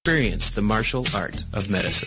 Experience the martial art of medicine.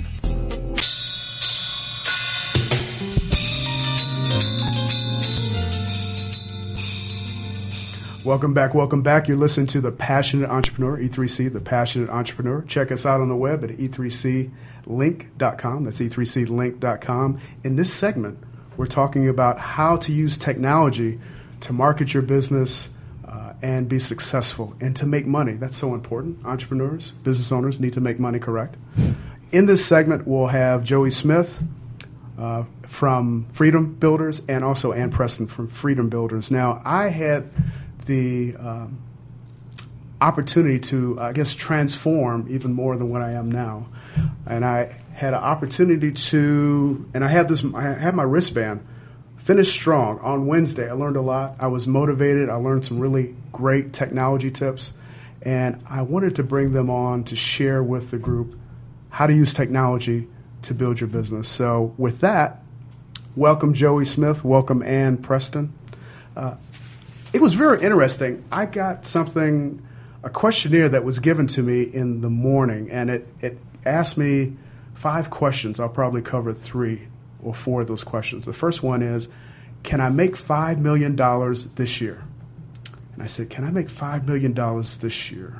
Welcome back. You're listening to The Passionate Entrepreneur, E3C, The Passionate Entrepreneur. Check us out on the web at e3clink.com. That's e3clink.com. In this segment, we're talking about how to use technology to market your business and be successful and to make money. That's so important. Entrepreneurs, business owners need to make money, correct? In this segment, we'll have Joey Smith from Freedom Builders and also Ann Preston from Freedom Builders. Now, I had the opportunity to, transform even more than what I am now. And I had an opportunity to, and I had my wristband, Finish Strong on Wednesday. I learned a lot. I was motivated. I learned some really great technology tips. And I wanted to bring them on to share with the group how to use technology to build your business. So with that, welcome Joey Smith. Welcome Ann Preston. It was very interesting. I got a questionnaire that was given to me in the morning, and it asked me 5 questions. I'll probably cover 3 or 4 of those questions. The first one is, can I make $5 million this year? And I said, can I make $5 million this year?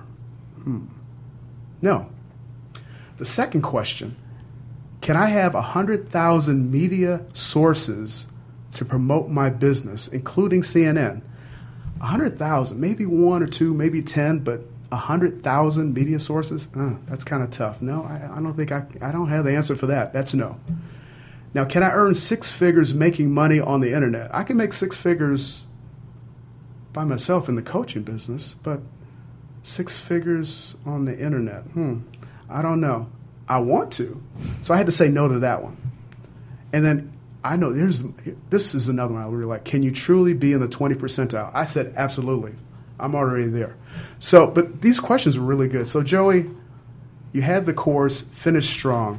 No. The second question, can I have 100,000 media sources to promote my business, including CNN? 100,000, maybe 1 or 2, maybe 10, but 100,000 media sources? That's kind of tough. No, I don't think I don't have the answer for that. That's no. Now, can I earn 6 figures making money on the internet? I can make 6 figures by myself in the coaching business, but 6 figures on the internet, I don't know. I want to. So I had to say no to that one. And then I know this is another one I really like. Can you truly be in the 20 percentile? I said, absolutely. I'm already there. So, but these questions were really good. So, Joey, you had the course, Finish Strong.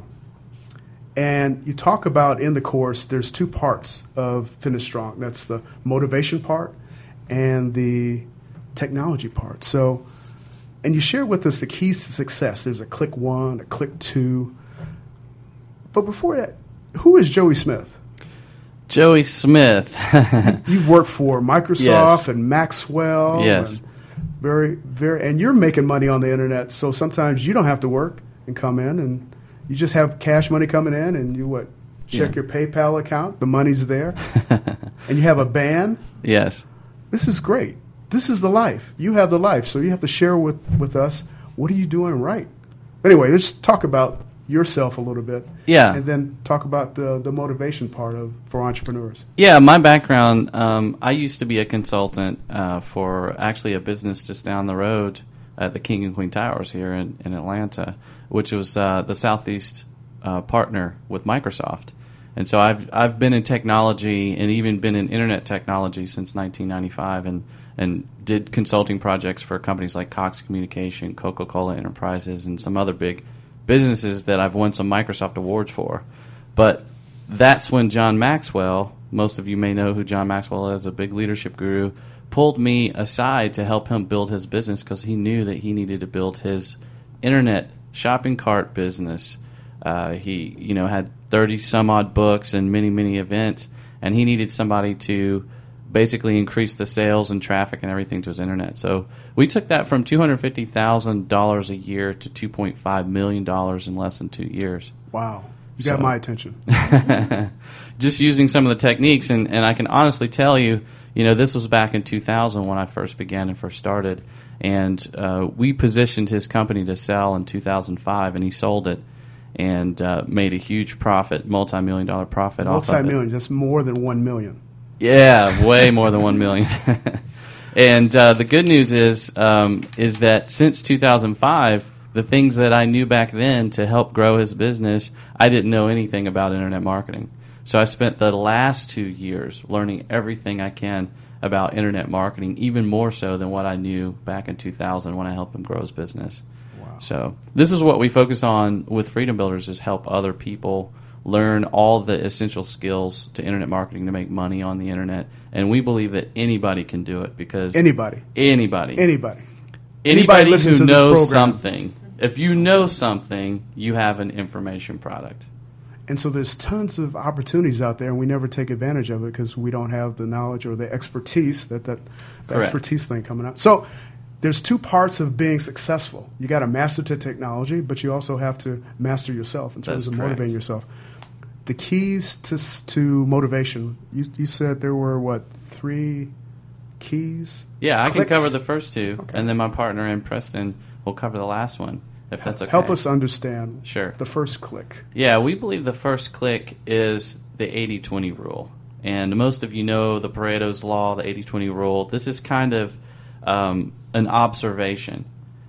And you talk about in the course, there's 2 parts of Finish Strong. That's the motivation part and the technology part. So, and you share with us the keys to success. There's a click 1, a click 2. But before that, who is Joey Smith? Joey Smith. You've worked for Microsoft Yes. and Maxwell. Yes. And and you're making money on the internet. So sometimes you don't have to work and come in, and you just have cash money coming in, and you check your PayPal account. The money's there, and you have a band. Yes. This is great. This is the life. You have the life, so you have to share with us. What are you doing right? Anyway, let's talk about yourself a little bit. Yeah. And then talk about the motivation part for entrepreneurs. Yeah, my background, I used to be a consultant for actually a business just down the road at the King and Queen Towers here in Atlanta, which was the Southeast partner with Microsoft. And so I've been in technology and even been in internet technology since 1995 and did consulting projects for companies like Cox Communication, Coca-Cola Enterprises, and some other big businesses that I've won some Microsoft awards for. But that's when John Maxwell, most of you may know who John Maxwell is, a big leadership guru, pulled me aside to help him build his business because he knew that he needed to build his internet shopping cart business. He had 30 some odd books and many events, and he needed somebody to basically increase the sales and traffic and everything to his internet. So we took that from $250,000 a year to $2.5 million in less than 2 years. Wow. You got my attention. Just using some of the techniques, and I can honestly tell you, this was back in 2000 when I first began and first started, and we positioned his company to sell in 2005, and he sold it and made a huge profit, multi-million-dollar profit off of it. Multi-million, that's more than 1 million. Yeah, way more than 1 million. And the good news is that since 2005, the things that I knew back then to help grow his business, I didn't know anything about internet marketing. So I spent the last 2 years learning everything I can about internet marketing, even more so than what I knew back in 2000 when I helped him grow his business. Wow. So this is what we focus on with Freedom Builders, is help other people learn all the essential skills to internet marketing to make money on the internet. And we believe that anybody can do it because... Anybody who knows something If you know something, you have an information product. And so there's tons of opportunities out there, and we never take advantage of it because we don't have the knowledge or the expertise, the expertise thing coming out. So there's two parts of being successful. You got to master the technology, but you also have to master yourself in terms of motivating yourself. The keys to motivation, you said there were, 3 keys? Yeah, I Clicks? can cover the first 2, Okay. and then my partner in Preston will cover the last one, if that's okay. Help us understand Sure. the first click. Yeah, we believe the first click is the 80-20 rule. And most of you know the Pareto's law, the 80-20 rule. This is kind of an observation.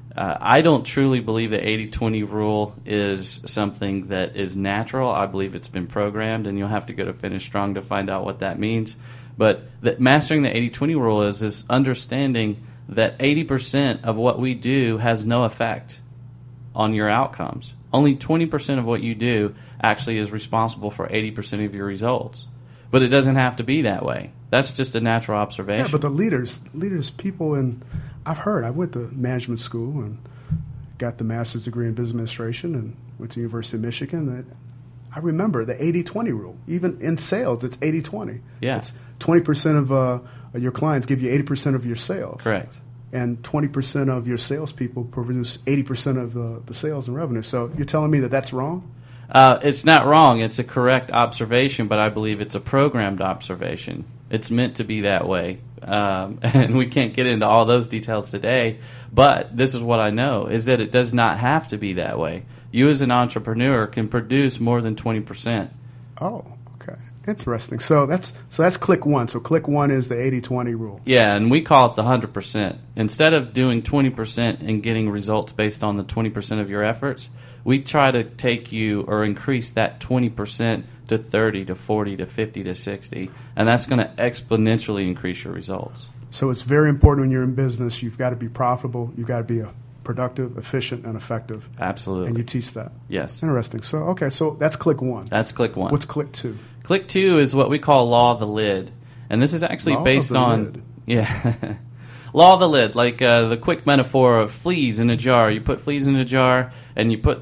I don't truly believe the 80-20 rule is something that is natural. I believe it's been programmed, and you'll have to go to Finish Strong to find out what that means. But mastering the 80-20 rule is understanding that 80% of what we do has no effect on your outcomes. Only 20% of what you do actually is responsible for 80% of your results. But it doesn't have to be that way. That's just a natural observation. Yeah, but the leaders, people in, I went to management school and got the master's degree in business administration and went to the University of Michigan. I remember the 80-20 rule. Even in sales, it's 80-20. Yeah. It's 20% of your clients give you 80% of your sales. Correct. And 20% of your salespeople produce 80% of the sales and revenue. So you're telling me that that's wrong? It's not wrong. It's a correct observation, but I believe it's a programmed observation. It's meant to be that way. And we can't get into all those details today, but this is what I know, is that it does not have to be that way. You as an entrepreneur can produce more than 20%. Oh, okay. Interesting. So that's click 1. So click 1 is the 80-20 rule. Yeah, and we call it the 100%. Instead of doing 20% and getting results based on the 20% of your efforts, we try to take you or increase that 20% to 30 to 40 to 50 to 60, and that's going to exponentially increase your results. So it's very important when you're in business. You've got to be profitable. You've got to be productive, efficient, and effective. Absolutely. And you teach that. Yes. Interesting. So, okay, so that's click 1. That's click 1. What's click 2? Click 2 is what we call law of the lid, and this is actually Law based of the on lid. Yeah. Law of the lid, like the quick metaphor of fleas in a jar. You put fleas in a jar, and you put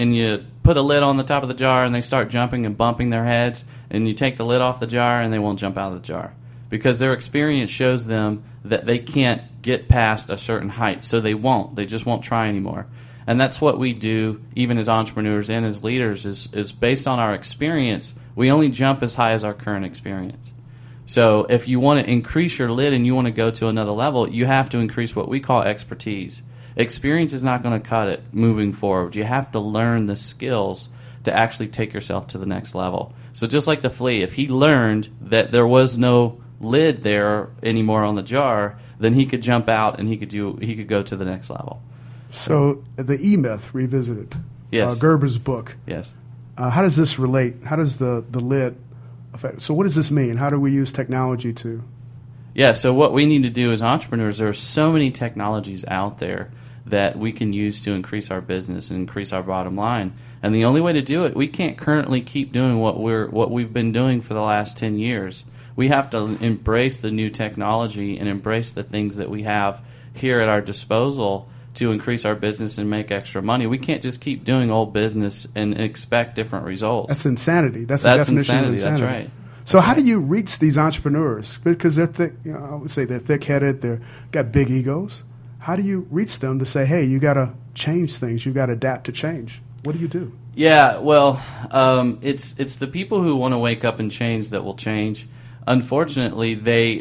a lid on the top of the jar, and they start jumping and bumping their heads, and you take the lid off the jar, and they won't jump out of the jar because their experience shows them that they can't get past a certain height, so they won't. They just won't try anymore. And that's what we do, even as entrepreneurs and as leaders, is based on our experience. We only jump as high as our current experience. So if you want to increase your lid and you want to go to another level, you have to increase what we call expertise. Experience is not going to cut it moving forward. You have to learn the skills to actually take yourself to the next level. So just like the flea, if he learned that there was no lid there anymore on the jar, then he could jump out and he could go to the next level. So the E-Myth revisited. Yes. Gerber's book. Yes. How does this relate? How does the lid affect? So what does this mean? How do we use technology to? Yeah, so what we need to do as entrepreneurs, there are so many technologies out there that we can use to increase our business and increase our bottom line. And the only way to do it, we can't currently keep doing what we've been doing for the last 10 years. We have to embrace the new technology and embrace the things that we have here at our disposal to increase our business and make extra money. We can't just keep doing old business and expect different results. That's insanity. That's the definition of insanity. That's right. So how do you reach these entrepreneurs? Because they're thick, I would say they're thick-headed, they've got big egos. How do you reach them to say, hey, you got to change things, you got to adapt to change? What do you do? Yeah, well, it's the people who want to wake up and change that will change. Unfortunately,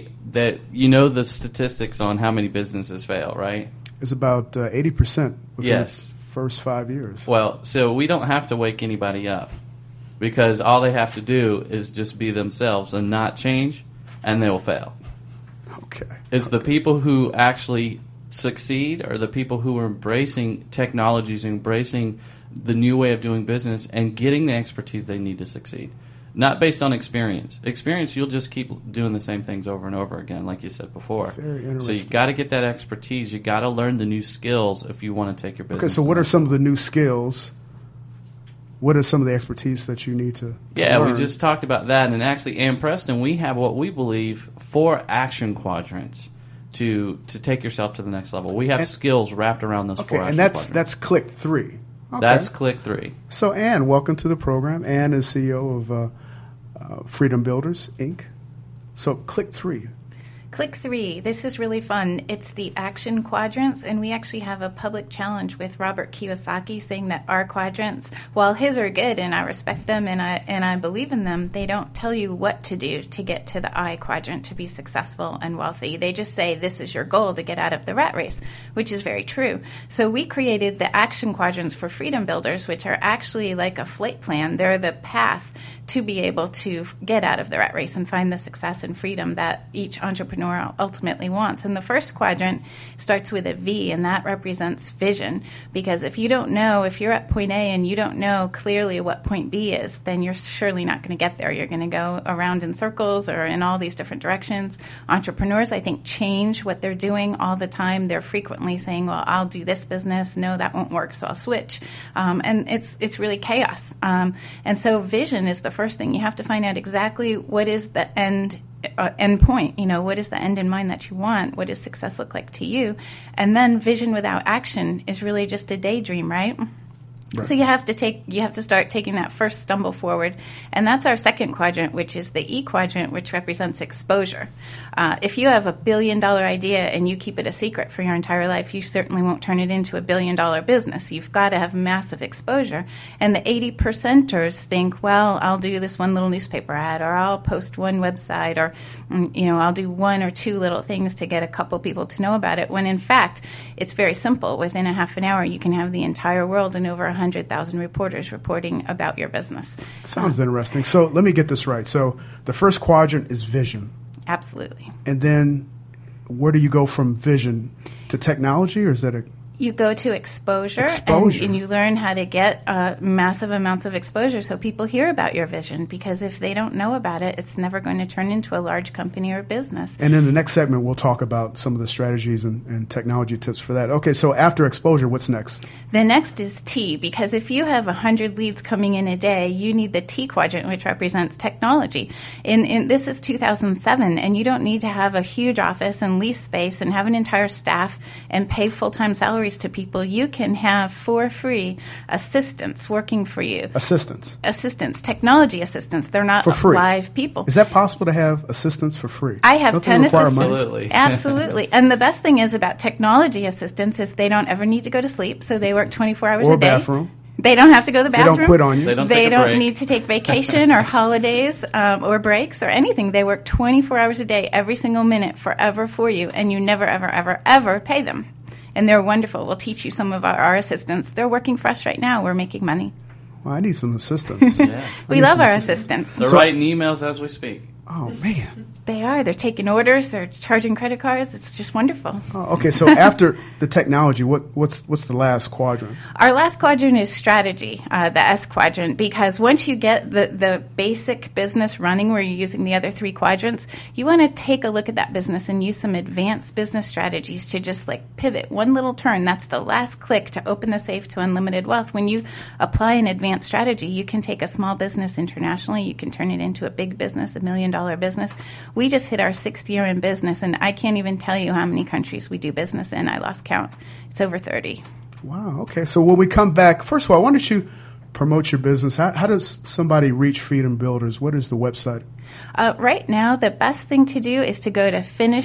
the statistics on how many businesses fail, right? It's about 80% within the first 5 years. Well, so we don't have to wake anybody up because all they have to do is just be themselves and not change, and they will fail. Okay. It's the people who actually succeed are the people who are embracing technologies, embracing the new way of doing business, and getting the expertise they need to succeed. Not based on experience. Experience, you'll just keep doing the same things over and over again, like you said before. Very interesting. So you've got to get that expertise. You've got to learn the new skills if you want to take your business. Okay, so what are some of the new skills? What are some of the expertise that you need to learn? We just talked about that. And actually, Preston, we have what we believe 4 action quadrants to take yourself to the next level. We have skills wrapped around those four action and quadrants. that's click 3. Okay. That's click 3. So, Ann, welcome to the program. Ann is CEO of Freedom Builders, Inc. So, click 3. Click 3. This is really fun. It's the action quadrants, and we actually have a public challenge with Robert Kiyosaki saying that our quadrants, while his are good and I respect them and I believe in them, they don't tell you what to do to get to the I quadrant to be successful and wealthy. They just say this is your goal to get out of the rat race, which is very true. So we created the action quadrants for Freedom Builders, which are actually like a flight plan. They're the path to be able to get out of the rat race and find the success and freedom that each entrepreneur ultimately wants. And the first quadrant starts with a V, and that represents vision. Because if you don't know, if you're at point A and you don't know clearly what point B is, then you're surely not going to get there. You're going to go around in circles or in all these different directions. Entrepreneurs, I think, change what they're doing all the time. They're frequently saying, well, I'll do this business. No, that won't work, so I'll switch. And it's really chaos. And so vision is the first thing. You have to find out exactly what is the end point. What is the end in mind that you want? What does success look like to you? And then vision without action is really just a daydream, right? Right. So you have to start taking that first stumble forward, and that's our second quadrant, which is the E quadrant, which represents exposure. If you have $1 billion idea and you keep it a secret for your entire life, you certainly won't turn it into $1 billion business. You've got to have massive exposure. And the 80%ers think, well, I'll do this one little newspaper ad, or I'll post one website, or I'll do one or two little things to get a couple people to know about it. When in fact, it's very simple. Within a half an hour, you can have the entire world and over 100,000 reporters reporting about your business. Sounds interesting. So let me get this right. So the first quadrant is vision. Absolutely. And then where do you go from vision to technology, or is that You go to exposure. And you learn how to get massive amounts of exposure so people hear about your vision, because if they don't know about it, it's never going to turn into a large company or business. And in the next segment, we'll talk about some of the strategies and technology tips for that. Okay, so after exposure, what's next? The next is T, because if you have 100 leads coming in a day, you need the T quadrant, which represents technology. This is 2007, and you don't need to have a huge office and lease space and have an entire staff and pay full-time salaries to people. You can have for free assistants working for you. Assistants, technology assistants. They're not for free. Live people. Is that possible to have assistants for free? I have 10 assistants. Absolutely. Absolutely. And the best thing is about technology assistants is they don't ever need to go to sleep, so they work 24 hours or a day. Bathroom. They don't have to go to the bathroom. They don't quit on you. They don't need to take vacation or holidays or breaks or anything. They work 24 hours a day, every single minute, forever for you, and you never, ever, ever, ever pay them. And they're wonderful. We'll teach you some of our assistants. They're working for us right now. We're making money. Well, I need some assistants. Yeah. We love our assistants. They're writing emails as we speak. Oh, man. They are. They're taking orders. They're charging credit cards. It's just wonderful. Oh, okay, so after the technology, what's the last quadrant? Our last quadrant is strategy, the S quadrant, because once you get the basic business running where you're using the other three quadrants, you want to take a look at that business and use some advanced business strategies to just like pivot one little turn. That's the last click to open the safe to unlimited wealth. When you apply an advanced strategy, you can take a small business internationally. You can turn it into a big business, $1 million business. We just hit our 6th year in business, and I can't even tell you how many countries we do business in. I lost count. It's over 30. Wow. Okay. So when we come back, first of all, why don't you promote your business? How does somebody reach Freedom Builders? What is the website? Right now, the best thing to do is to go to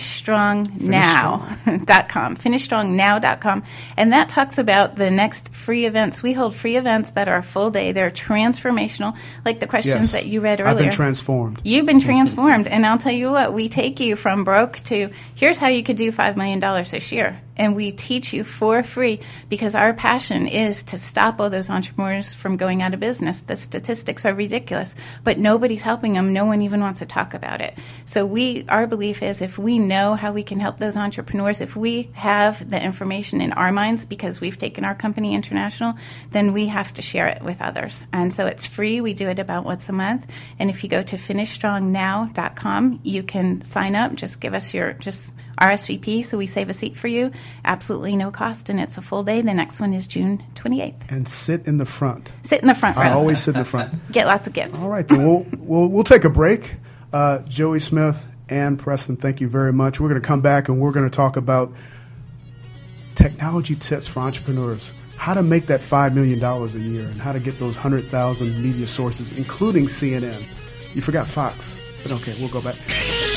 finishstrongnow.com, finishstrongnow.com, and that talks about the next free events. We hold free events that are a full day. They're transformational, like the questions that you read earlier. I've been transformed. You've been transformed, and I'll tell you what, we take you from broke to here's how you could do $5 million this year. And we teach you for free because our passion is to stop all those entrepreneurs from going out of business. The statistics are ridiculous, but nobody's helping them. No one even wants to talk about it. So our belief is if we know how we can help those entrepreneurs, if we have the information in our minds because we've taken our company international, then we have to share it with others. And so it's free. We do it about once a month. And if you go to finishstrongnow.com, you can sign up. Just give us your RSVP so we save a seat for you. Absolutely no cost, and it's a full day. The next one is June 28th. And sit in the front. Sit in the front row. I always sit in the front. Get lots of gifts. All right, then we'll take a break. Joey Smith Ann Preston, thank you very much. We're going to come back and we're going to talk about technology tips for entrepreneurs, how to make that $5 million a year, and how to get those 100,000 media sources, including CNN. You forgot Fox, but okay, we'll go back.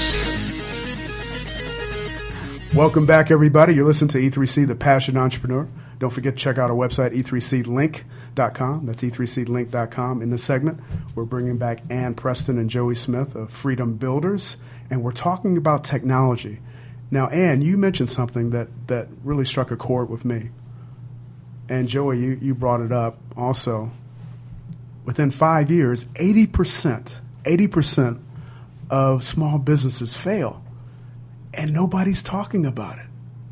Welcome back, everybody. You're listening to E3C, The Passion Entrepreneur. Don't forget to check out our website, e3clink.com. That's e3clink.com. In this segment, we're bringing back Ann Preston and Joey Smith of Freedom Builders, and we're talking about technology. Now, Ann, you mentioned something that really struck a chord with me. And Joey, you brought it up also. Within 5 years, 80% of small businesses fail, and nobody's talking about it.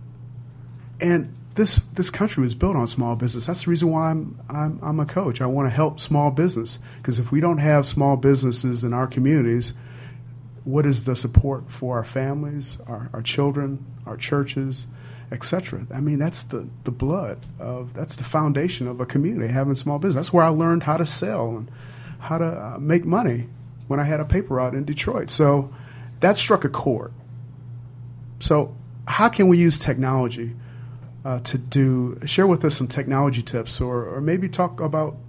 And this country was built on small business. That's the reason why I'm a coach. I want to help small business, because if we don't have small businesses in our communities, what is the support for our families, our children, our churches, etc.? I mean, that's the blood of, that's the foundation of a community, having small business. That's where I learned how to sell and how to make money when I had a paper route in Detroit. So that struck a chord. So how can we use technology share with us some technology tips, or maybe talk about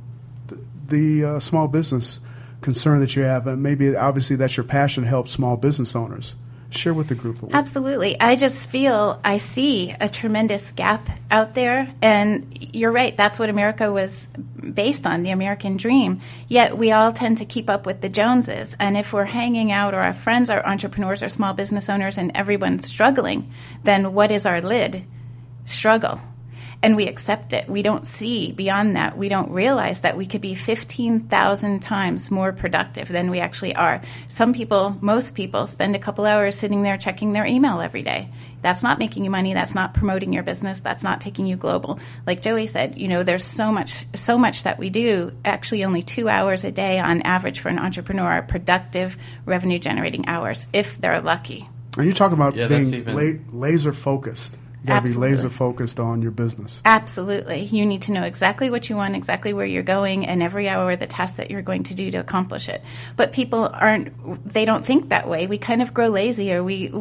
the small business concern that you have, and maybe obviously that's your passion to help small business owners. Share with the group. Absolutely. I just feel I see a tremendous gap out there, and you're right, that's what America was based on, the American dream. Yet we all tend to keep up with the Joneses, and if we're hanging out or our friends are entrepreneurs or small business owners and everyone's struggling, then what is our lid? Struggle. And we accept it. We don't see beyond that. We don't realize that we could be 15,000 times more productive than we actually are. Most people spend a couple hours sitting there checking their email every day. That's not making you money. That's not promoting your business. That's not taking you global. Like Joey said, there's so much that we do. Actually, only 2 hours a day on average for an entrepreneur are productive revenue generating hours, if they're lucky. And you're talking about being laser focused. You got to be laser focused on your business. Absolutely. You need to know exactly what you want, exactly where you're going, and every hour the task that you're going to do to accomplish it. But people they don't think that way. We kind of grow lazy, or we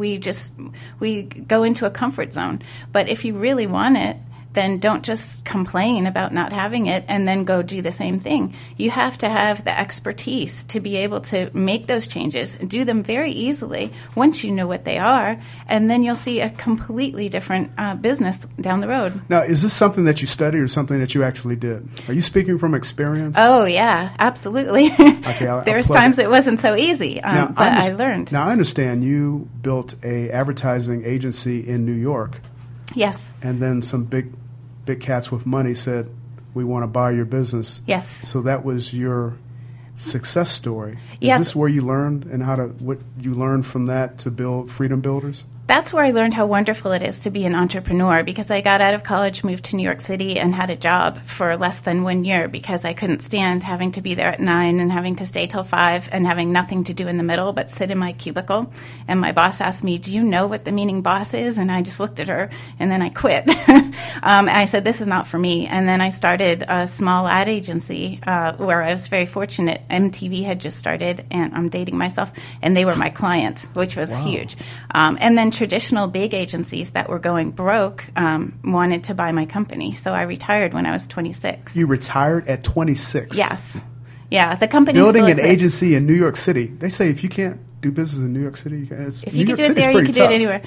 go into a comfort zone. But if you really want it, then don't just complain about not having it and then go do the same thing. You have to have the expertise to be able to make those changes and do them very easily once you know what they are, and then you'll see a completely different business down the road. Now, is this something that you studied or something that you actually did? Are you speaking from experience? Oh, yeah, absolutely. Okay, There's times it wasn't so easy, but I learned. Now, I understand you built a advertising agency in New York. Yes. And then some big cats with money said, we want to buy your business. Yes. So that was your success story. Yes. Is this where you learned, and what you learned from that to build Freedom Builders? That's where I learned how wonderful it is to be an entrepreneur, because I got out of college, moved to New York City, and had a job for less than 1 year because I couldn't stand having to be there at 9 and having to stay till 5 and having nothing to do in the middle but sit in my cubicle. And my boss asked me, do you know what the meaning boss is? And I just looked at her, and then I quit. I said, this is not for me. And then I started a small ad agency where I was very fortunate. MTV had just started, and I'm dating myself, and they were my client, which was huge. And then traditional big agencies that were going broke wanted to buy my company. So I retired when I was 26. You retired at 26? Yes. Yeah, the company building still an exists. Agency in New York City. They say if you can't do business in New York City, if you could do it there, you could do it anywhere.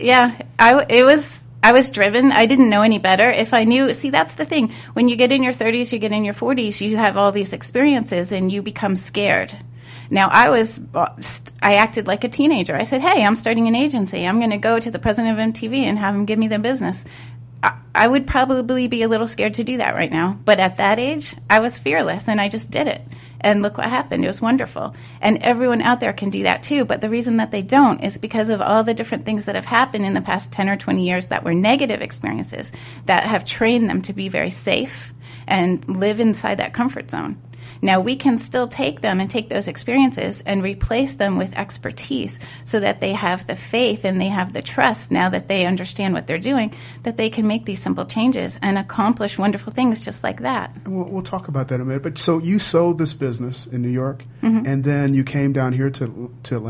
I was driven. I didn't know any better. If I knew, see, that's the thing. When you get in your 30s, you get in your 40s, you have all these experiences and you become scared. Now, I acted like a teenager. I said, hey, I'm starting an agency. I'm going to go to the president of MTV and have him give me the business. I would probably be a little scared to do that right now. But at that age, I was fearless, and I just did it. And look what happened. It was wonderful. And everyone out there can do that too. But the reason that they don't is because of all the different things that have happened in the past 10 or 20 years that were negative experiences that have trained them to be very safe and live inside that comfort zone. Now, we can still take them and take those experiences and replace them with expertise so that they have the faith and they have the trust, now that they understand what they're doing, that they can make these simple changes and accomplish wonderful things just like that. And we'll talk about that in a minute. But so you sold this business in New York, and then you came down here to Atlanta?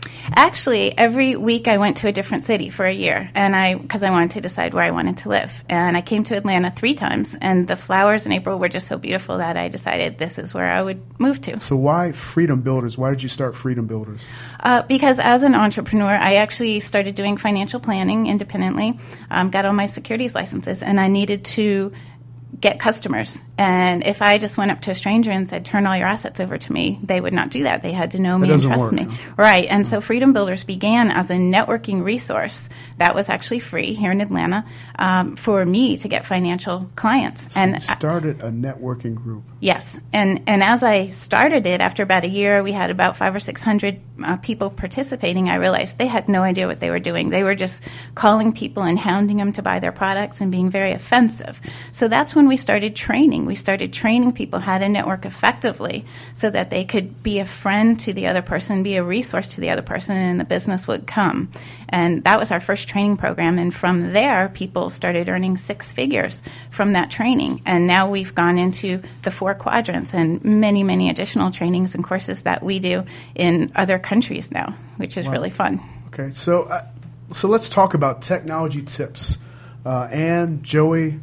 Actually, every week I went to a different city for a year, and because I wanted to decide where I wanted to live. And I came to Atlanta 3 times, and the flowers in April were just so beautiful that I decided this is where I would move to. So why Freedom Builders? Why did you start Freedom Builders? Because as an entrepreneur, I actually started doing financial planning independently, got all my securities licenses, and I needed to get customers. And if I just went up to a stranger and said, turn all your assets over to me, they would not do that. They had to know me and trust me. Right. And so Freedom Builders began as a networking resource that was actually free here in Atlanta for me to get financial clients. So you started a networking group. Yes. And as I started it, after about a year, we had about 500 or 600 people participating. I realized they had no idea what they were doing. They were just calling people and hounding them to buy their products and being very offensive. So that's when we started training. We started training people how to network effectively so that they could be a friend to the other person, be a resource to the other person, and the business would come. And that was our first training program. And from there, people started earning 6 figures from that training. And now we've gone into the 4 quadrants and many, many additional trainings and courses that we do in other countries now, which is really fun. Okay, so let's talk about technology tips. Ann, Joey,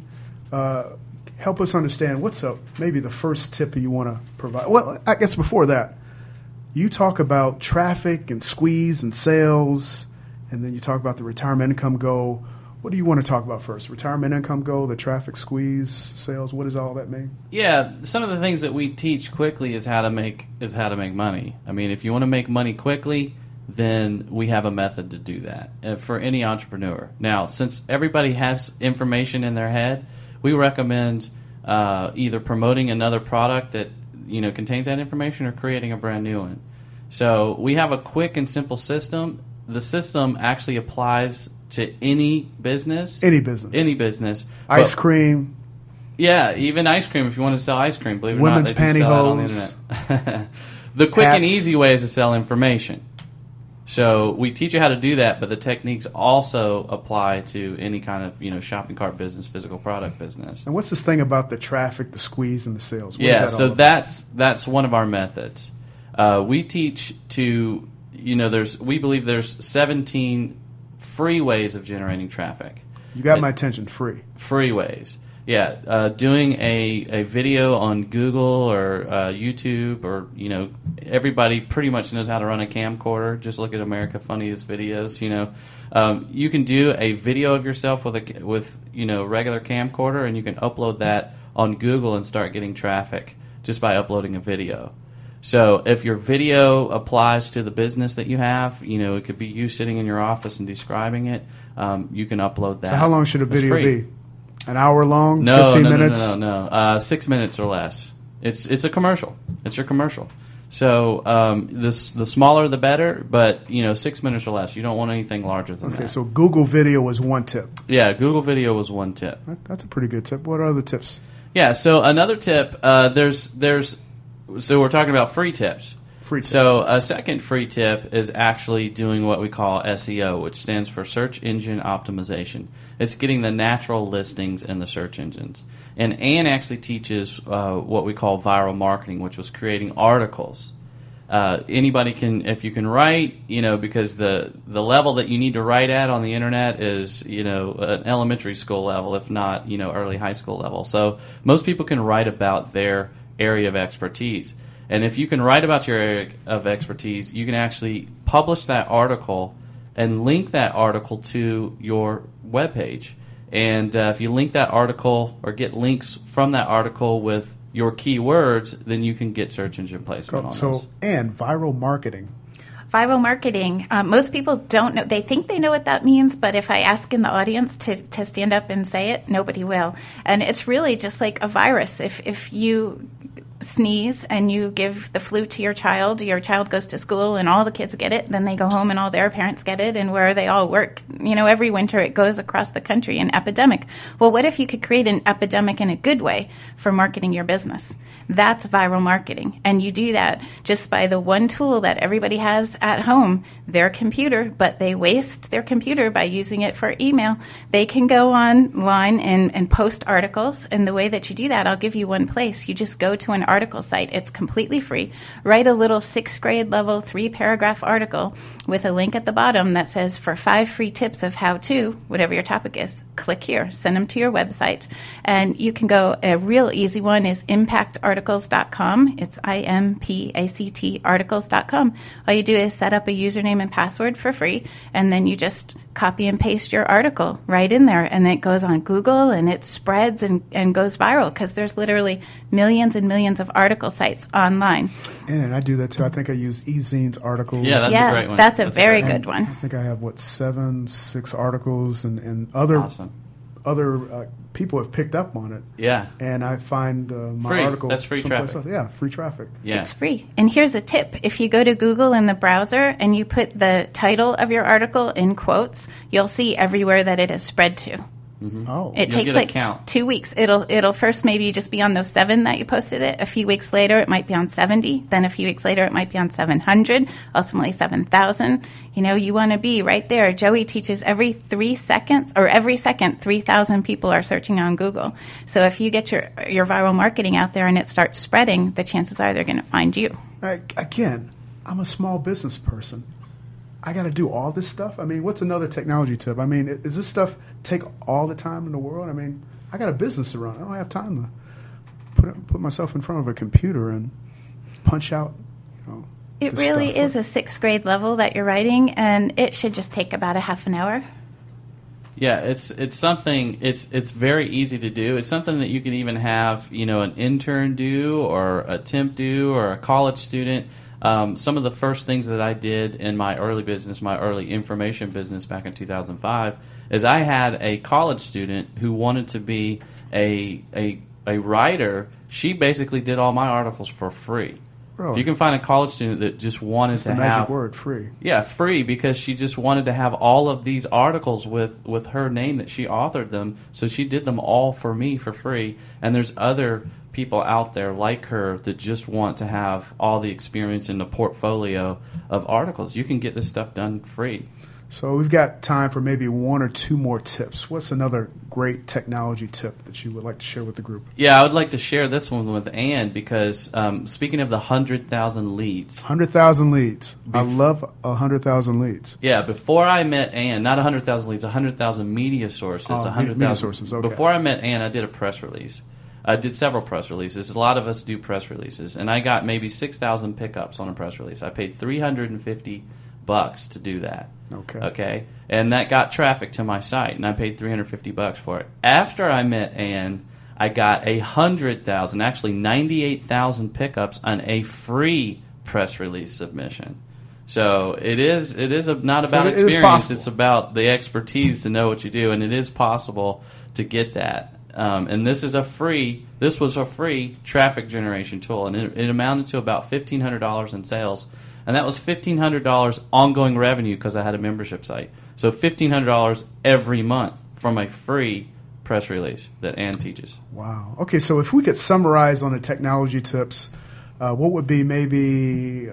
help us understand what's maybe the first tip you want to provide. Well, I guess before that, you talk about traffic and squeeze and sales, and then you talk about the retirement income goal. What do you want to talk about first? Retirement income goal, the traffic, squeeze, sales. What does all that mean? Yeah, some of the things that we teach quickly is how to make money. I mean, if you want to make money quickly, then we have a method to do that for any entrepreneur. Now, since everybody has information in their head, we recommend either promoting another product that contains that information or creating a brand new one. So we have a quick and simple system. The system actually applies to any business. Any business. Ice cream. Yeah, even ice cream if you want to sell ice cream. Believe it Women's or not, they do sell that on the internet. The quick and easy way is to sell information. So we teach you how to do that, but the techniques also apply to any kind of shopping cart business, physical product business. And what's this thing about the traffic, the squeeze, and the sales? So that's one of our methods. We teach to we believe there's 17 free ways of generating traffic. You got my attention. Free ways. Yeah, doing a video on Google or YouTube or everybody pretty much knows how to run a camcorder. Just look at America Funniest Videos. You can do a video of yourself with regular camcorder, and you can upload that on Google and start getting traffic just by uploading a video. So if your video applies to the business that you have, it could be you sitting in your office and describing it. You can upload that. So how long should a video be? An hour long? No, 15 minutes? No. 6 minutes or less. It's a commercial. It's your commercial. So the smaller the better, but 6 minutes or less. You don't want anything larger than that. Okay, so Google Video was one tip. Yeah, Google Video was one tip. That's a pretty good tip. What are other tips? Yeah, so another tip, so we're talking about free tips. So a second free tip is actually doing what we call SEO, which stands for Search Engine Optimization. It's getting the natural listings in the search engines. And Ann actually teaches what we call viral marketing, which was creating articles. Anybody can, if you can write, because the level that you need to write at on the internet is, an elementary school level, if not, early high school level. So most people can write about their area of expertise. And if you can write about your area of expertise, you can actually publish that article and link that article to your webpage. And if you link that article or get links from that article with your keywords, then you can get search engine placement on those. And viral marketing. Viral marketing, most people don't know. They think they know what that means, but if I ask in the audience to stand up and say it, nobody will. And it's really just like a virus. If you sneeze and you give the flu to your child goes to school and all the kids get it, then they go home and all their parents get it, and where they all work, every winter it goes across the country, an epidemic. Well, what if you could create an epidemic in a good way for marketing your business? That's viral marketing. And you do that just by the one tool that everybody has at home, their computer, but they waste their computer by using it for email. They can go online and post articles, and the way that you do that, I'll give you one place. You just go to an article site. It's completely free. Write a little 6th grade level 3-paragraph article with a link at the bottom that says, for 5 free tips of how to, whatever your topic is, click here, send them to your website. And you can go, a real easy one is impactarticles.com. It's IMPACT articles.com. All you do is set up a username and password for free, and then you just copy and paste your article right in there, and it goes on Google, and it spreads and goes viral, because there's literally millions and millions of article sites online. And I do that too. I think I use eZine's articles. Yeah, that's a great one. That's a very good one. I think I have, 6 articles, and other Awesome. other people have picked up on it. Yeah. And I find my Free. article. That's free someplace traffic. else. Yeah, free traffic. Yeah. It's free. And here's a tip. If you go to Google in the browser and you put the title of your article in quotes, you'll see everywhere that it has spread to. Oh, It You'll takes get a like count. 2 weeks. It'll first maybe just be on those 7 that you posted it. A few weeks later, it might be on 70. Then a few weeks later, it might be on 700. Ultimately, 7,000. You want to be right there. Joey teaches every 3 seconds, or every second, 3,000 people are searching on Google. So if you get your viral marketing out there and it starts spreading, the chances are they're going to find you. again, I'm a small business person. I got to do all this stuff. I mean, what's another technology tip? I mean, does this stuff take all the time in the world? I mean, I got a business to run. I don't have time to put myself in front of a computer and punch out, It the really stuff. is a 6th grade level that you're writing, and it should just take about a half an hour. Yeah, it's something. It's very easy to do. It's something that you can even have an intern do, or a temp do, or a college student. Some of the first things that I did in my early business, my early information business back in 2005, is I had a college student who wanted to be a writer. She basically did all my articles for free. Really? If you can find a college student that just wanted It's to the have magic word, free. Yeah, free, because she just wanted to have all of these articles with her name that she authored them. So she did them all for me for free. And there's other people out there like her that just want to have all the experience in the portfolio of articles. You can get this stuff done free. So we've got time for maybe 1 or 2 more tips. What's another great technology tip that you would like to share with the group? Yeah, I would like to share this one with Ann, because speaking of the 100,000 leads. 100,000 leads. I love 100,000 leads. Yeah, before I met Ann, not 100,000 leads, 100,000 media sources. Oh, 100,000 media sources, okay. Before I met Ann, I did a press release. I did several press releases. A lot of us do press releases, and I got maybe 6,000 pickups on a press release. I paid $350 to do that. Okay, and that got traffic to my site, and I paid $350 for it. After I met Ann, I got 100,000, actually 98,000 pickups on a free press release submission. So it is not about experience; it's about the expertise to know what you do, and it is possible to get that. And this was a free traffic generation tool, and it amounted to about $1,500 in sales. And that was $1,500 ongoing revenue because I had a membership site. So $1,500 every month from a free press release that Ann teaches. Wow. Okay, so if we could summarize on the technology tips, what would be maybe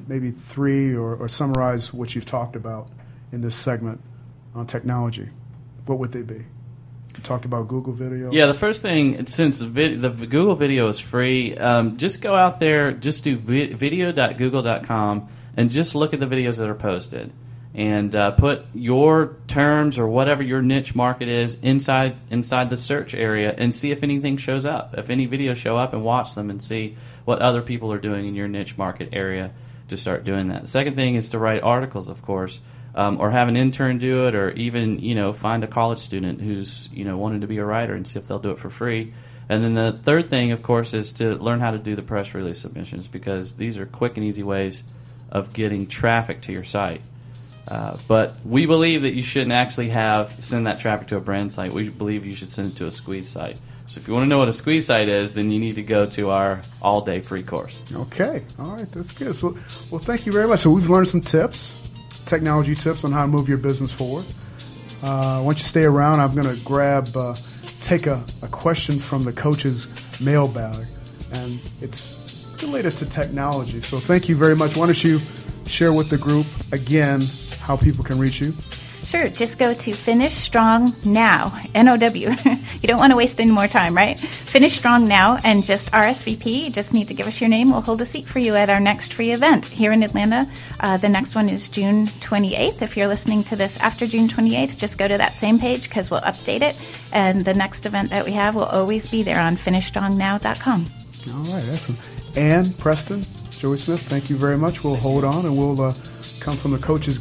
3 or summarize what you've talked about in this segment on technology? What would they be? You talked about Google Video. Yeah, the first thing, since the Google Video is free, just go out there, just do video.google.com, and just look at the videos that are posted. And put your terms or whatever your niche market is inside the search area, and see if anything shows up. If any videos show up, and watch them and see what other people are doing in your niche market area to start doing that. The second thing is to write articles, of course. Or have an intern do it, or even find a college student who's wanting to be a writer and see if they'll do it for free. And then the third thing, of course, is to learn how to do the press release submissions, because these are quick and easy ways of getting traffic to your site. But we believe that you shouldn't actually send that traffic to a brand site. We believe you should send it to a squeeze site. So if you want to know what a squeeze site is, then you need to go to our all-day free course. Okay. All right. That's good. So, well, thank you very much. So we've learned some technology tips on how to move your business forward. Once you stay around, I'm going to take a question from the coach's mailbag, and it's related to technology. So thank you very much. Why don't you share with the group again how people can reach you? Sure. Just go to Finish Strong Now, N-O-W. You don't want to waste any more time, right? Finish Strong Now and just RSVP. You just need to give us your name. We'll hold a seat for you at our next free event here in Atlanta. The next one is June 28th. If you're listening to this after June 28th, just go to that same page because we'll update it. And the next event that we have will always be there on finishstrongnow.com. All right, excellent. Ann, Preston, Joey Smith, thank you very much. We'll hold on and we'll come from the coaches.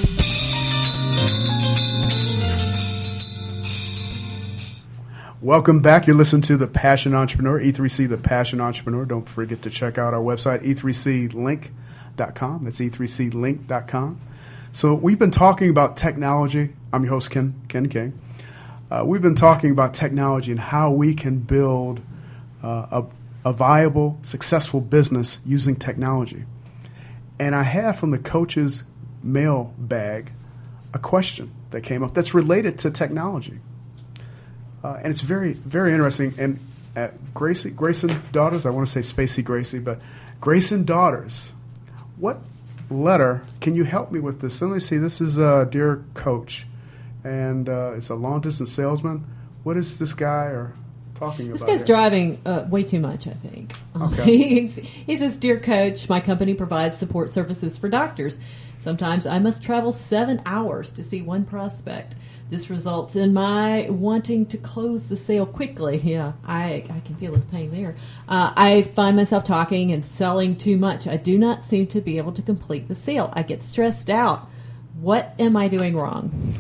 Welcome back. You're listening to The Passion Entrepreneur, E3C, The Passion Entrepreneur. Don't forget to check out our website, e3clink.com. That's e3clink.com. So we've been talking about technology. I'm your host, Ken King. We've been talking about technology and how we can build a viable, successful business using technology. And I have from the coach's mailbag a question that came up that's related to technology. And it's very, very interesting. And Grayson Daughters, I want to say Spacey Gracie, but Grayson Daughters, what letter, can you help me with this? Let me see, this is Dear Coach, and it's a long-distance salesman. What is this guy talking about? This guy's driving way too much, I think. Okay. He says, Dear Coach, my company provides support services for doctors. Sometimes I must travel 7 hours to see one prospect. This results in my wanting to close the sale quickly. Yeah, I can feel his pain there. I find myself talking and selling too much. I do not seem to be able to complete the sale. I get stressed out. What am I doing wrong?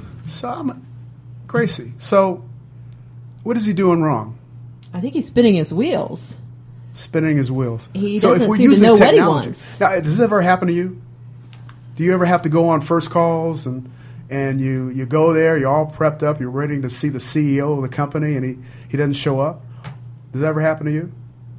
Gracie, so what is he doing wrong? I think he's spinning his wheels. Spinning his wheels. He doesn't seem to know what he wants. Now, does this ever happen to you? Do you ever have to go on first calls and you go there, you're all prepped up, you're ready to see the CEO of the company, and he doesn't show up? Does that ever happen to you?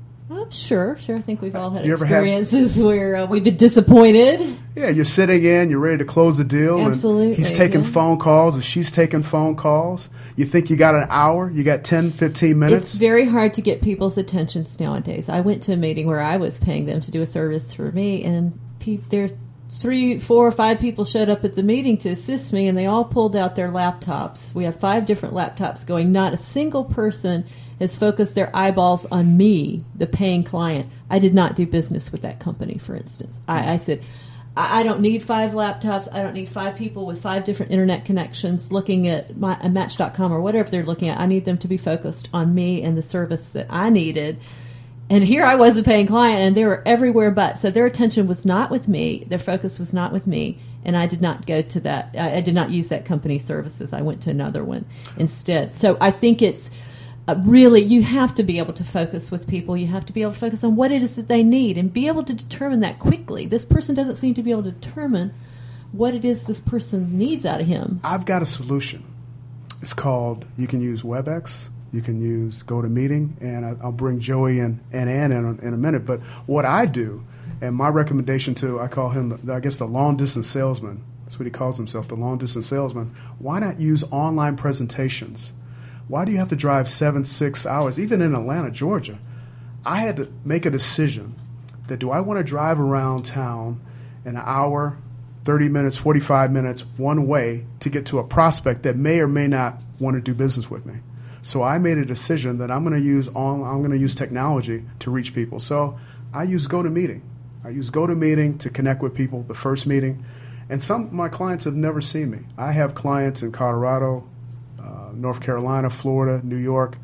Sure. I think we've all had experiences where we've been disappointed. Yeah, you're sitting in, you're ready to close the deal. Absolutely. And he's taking phone calls, and she's taking phone calls. You think you got an hour, you got 10, 15 minutes. It's very hard to get people's attentions nowadays. I went to a meeting where I was paying them to do a service for me, and there's 3, 4, or 5 people showed up at the meeting to assist me, and they all pulled out their laptops. We have 5 different laptops going. Not a single person has focused their eyeballs on me, the paying client. I did not do business with that company, for instance. I said, I don't need 5 laptops. I don't need 5 people with 5 different internet connections looking at Match.com or whatever they're looking at. I need them to be focused on me and the service that I needed. And here I was a paying client, and they were everywhere but. So their attention was not with me. Their focus was not with me. And I did not go to that. I did not use that company's services. I went to another one instead. So I think it's really, you have to be able to focus with people. You have to be able to focus on what it is that they need and be able to determine that quickly. This person doesn't seem to be able to determine what it is this person needs out of him. I've got a solution. It's called, you can use WebEx. You can use GoToMeeting, and I'll bring Joey and Ann in a minute. But what I do, and my recommendation to, I call him, the long-distance salesman. That's what he calls himself, the long-distance salesman. Why not use online presentations? Why do you have to drive 6 hours? Even in Atlanta, Georgia, I had to make a decision that do I want to drive around town an hour, 30 minutes, 45 minutes, one way to get to a prospect that may or may not want to do business with me. So I made a decision that I'm going to use technology to reach people. So I use GoToMeeting. I use GoToMeeting to connect with people, the first meeting. And some of my clients have never seen me. I have clients in Colorado, North Carolina, Florida, New York.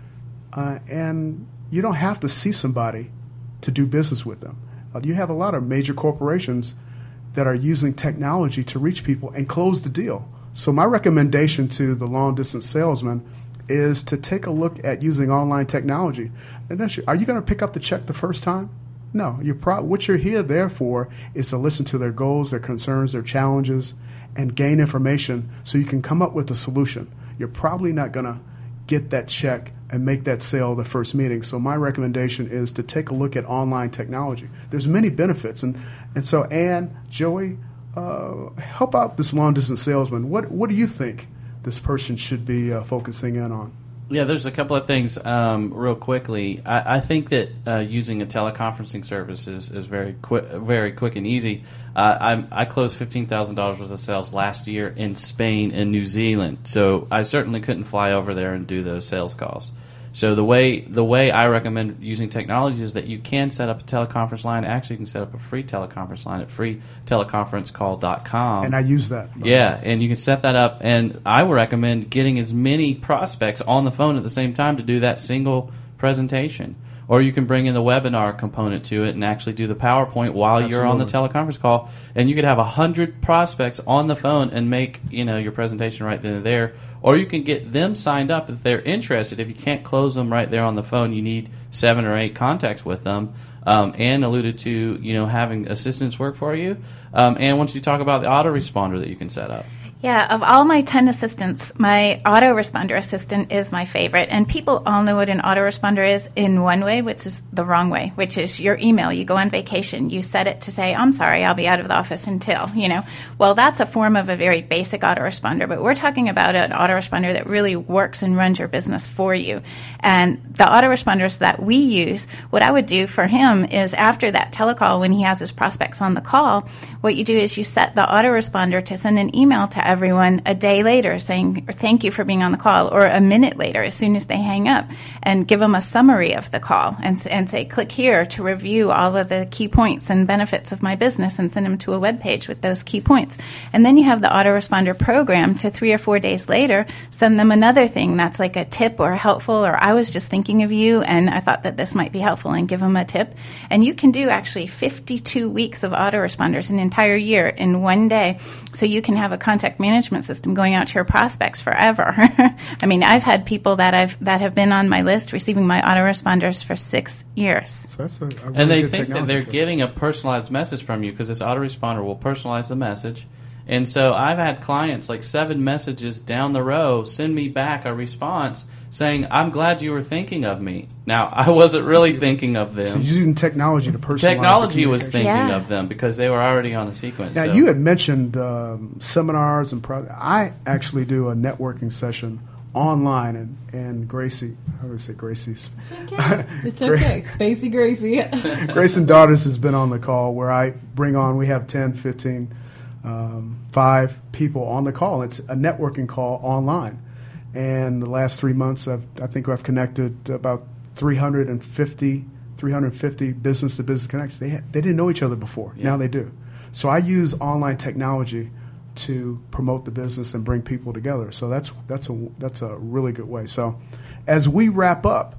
And you don't have to see somebody to do business with them. You have a lot of major corporations that are using technology to reach people and close the deal. So my recommendation to the long-distance salesman is to take a look at using online technology. And are you going to pick up the check the first time? No. What you're there for is to listen to their goals, their concerns, their challenges, and gain information so you can come up with a solution. You're probably not going to get that check and make that sale the first meeting. So my recommendation is to take a look at online technology. There's many benefits. And so, Ann, Joey, help out this long-distance salesman. What do you think this person should be focusing in on? Yeah, there's a couple of things real quickly. I think that using a teleconferencing service is very quick and easy. I closed $15,000 worth of sales last year in Spain and New Zealand, so I certainly couldn't fly over there and do those sales calls. So the way I recommend using technology is that you can set up a teleconference line. Actually, you can set up a free teleconference line at freeteleconferencecall.com. And I use that. Yeah, and you can set that up. And I would recommend getting as many prospects on the phone at the same time to do that single presentation. Or you can bring in the webinar component to it and actually do the PowerPoint while you're on the teleconference call. And you could have 100 prospects on the phone and make your presentation right then and there. Or you can get them signed up if they're interested. If you can't close them right there on the phone, you need 7 or 8 contacts with them. Ann alluded to having assistants work for you. And once you talk about the autoresponder that you can set up. Yeah, of all my 10 assistants, my autoresponder assistant is my favorite. And people all know what an autoresponder is in one way, which is the wrong way, which is your email. You go on vacation. You set it to say, I'm sorry, I'll be out of the office until, Well, that's a form of a very basic autoresponder. But we're talking about an autoresponder that really works and runs your business for you. And the autoresponders that we use, what I would do for him is after that telecall, when he has his prospects on the call, what you do is you set the autoresponder to send an email to everyone a day later saying thank you for being on the call, or a minute later as soon as they hang up, and give them a summary of the call and say click here to review all of the key points and benefits of my business, and send them to a web page with those key points. And then you have the autoresponder program to 3 or 4 days later send them another thing that's like a tip or helpful, or I was just thinking of you and I thought that this might be helpful, and give them a tip. And you can do actually 52 weeks of autoresponders, an entire year, in one day. So you can have a contact management system going out to your prospects forever. I mean, I've had people that have been on my list receiving my autoresponders for 6 years. So that's a really and they good think that they're getting a personalized message from you, because this autoresponder will personalize the message. And so I've had clients, like 7 messages down the row, send me back a response saying, I'm glad you were thinking of me. Now, I wasn't really thinking of them. So you're using technology to personalize Technology was the thinking of them because they were already on the sequence. Now, you had mentioned seminars and I actually do a networking session online, and Gracie, I would say Gracie's. It's okay. Spacey Gracie. Grayson Daughters has been on the call where I bring on, we have 10, 15, 5 people on the call. It's a networking call online. And the last 3 months, I think I've connected about 350 business-to-business connections. They didn't know each other before. Yeah. Now they do. So I use online technology to promote the business and bring people together. So that's a really good way. So as we wrap up,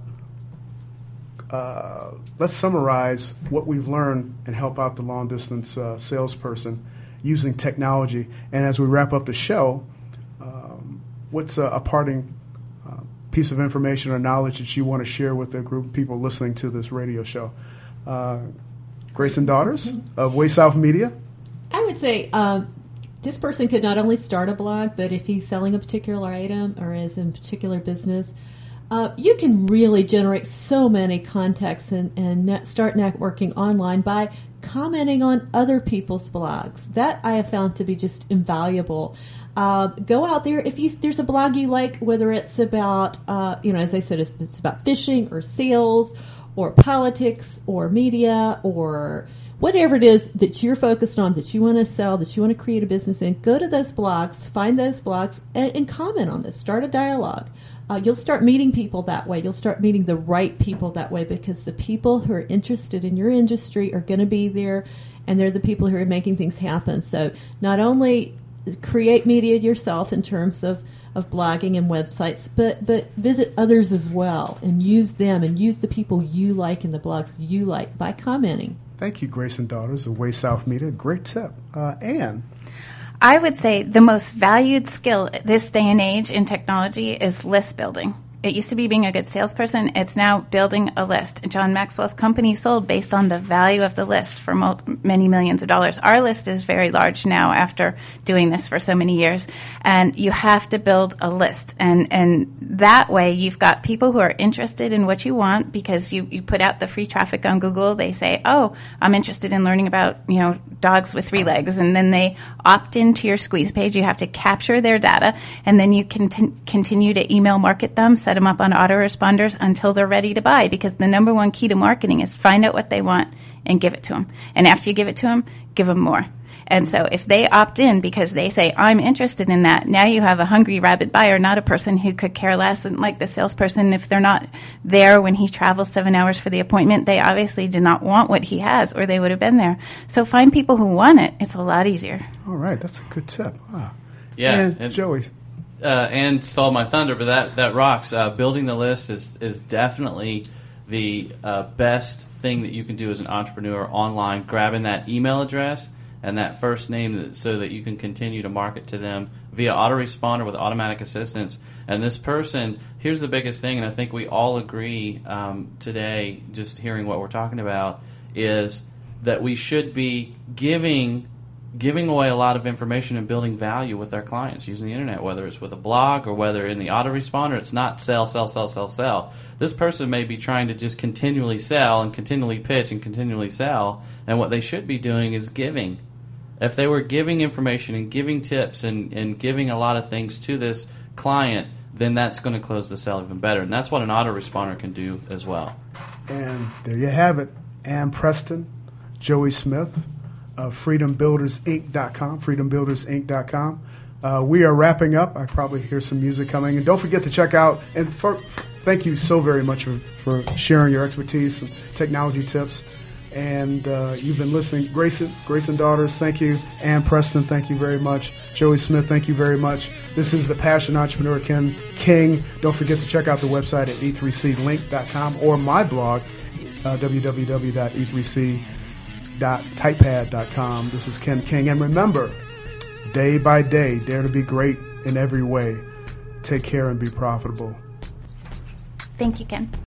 let's summarize what we've learned and help out the long-distance salesperson using technology. And as we wrap up the show, what's a parting piece of information or knowledge that you want to share with the group of people listening to this radio show? Grayson Daughters of Way South Media. I would say this person could not only start a blog, but if he's selling a particular item or is in a particular business, you can really generate so many contacts and start networking online by commenting on other people's blogs. That I have found to be just invaluable. Go out there. If there's a blog you like, whether it's about, as I said, if it's about fishing or sales or politics or media or whatever it is that you're focused on, that you want to sell, that you want to create a business in, go to those blogs, find those blogs, and comment on this. Start a dialogue. You'll start meeting people that way. You'll start meeting the right people that way, because the people who are interested in your industry are going to be there, and they're the people who are making things happen. So not only create media yourself in terms of blogging and websites, but visit others as well and use them and use the people you like in the blogs you like by commenting. Thank you, Grayson Daughters of Way South Media. Great tip. Ann? I would say the most valued skill this day and age in technology is list building. It used to be being a good salesperson. It's now building a list. John Maxwell's company sold based on the value of the list for many millions of dollars. Our list is very large now after doing this for so many years. And you have to build a list. And that way you've got people who are interested in what you want, because you put out the free traffic on Google. They say, oh, I'm interested in learning about, dogs with 3 legs. And then they opt into your squeeze page. You have to capture their data. And then you can continue to email market them, set them up on autoresponders until they're ready to buy, because the number one key to marketing is find out what they want and give it to them. And after you give it to them, give them more. And so if they opt in because they say, I'm interested in that, now you have a hungry, rabid buyer, not a person who could care less. And like the salesperson, if they're not there when he travels 7 hours for the appointment, they obviously do not want what he has, or they would have been there. So find people who want it. It's a lot easier. All right. That's a good tip. Wow. Yeah. And Joey. And stole my thunder, but that rocks. Building the list is definitely the best thing that you can do as an entrepreneur online. Grabbing that email address and that first name so that you can continue to market to them via autoresponder with automatic assistance. And this person, here's the biggest thing, and I think we all agree today, just hearing what we're talking about, is that we should be giving away a lot of information and building value with our clients using the internet, whether it's with a blog or whether in the autoresponder. It's not sell, sell, sell, sell, sell. This person may be trying to just continually sell and continually pitch and continually sell, and what they should be doing is giving. If they were giving information and giving tips and giving a lot of things to this client, then that's going to close the sale even better. And that's what an autoresponder can do as well. And there you have it. Ann Preston, Joey Smith of FreedomBuildersInc.com, FreedomBuildersInc.com. We are wrapping up. I probably hear some music coming. And don't forget to check out, and thank you so very much for sharing your expertise and technology tips. And you've been listening. Grayson Daughters, thank you. Ann Preston, thank you very much. Joey Smith, thank you very much. This is the Passion Entrepreneur, Ken King. Don't forget to check out the website at e3clink.com or my blog, www.e3c.typepad.com. This is Ken King. And remember, day by day, dare to be great in every way. Take care and be profitable. Thank you, Ken.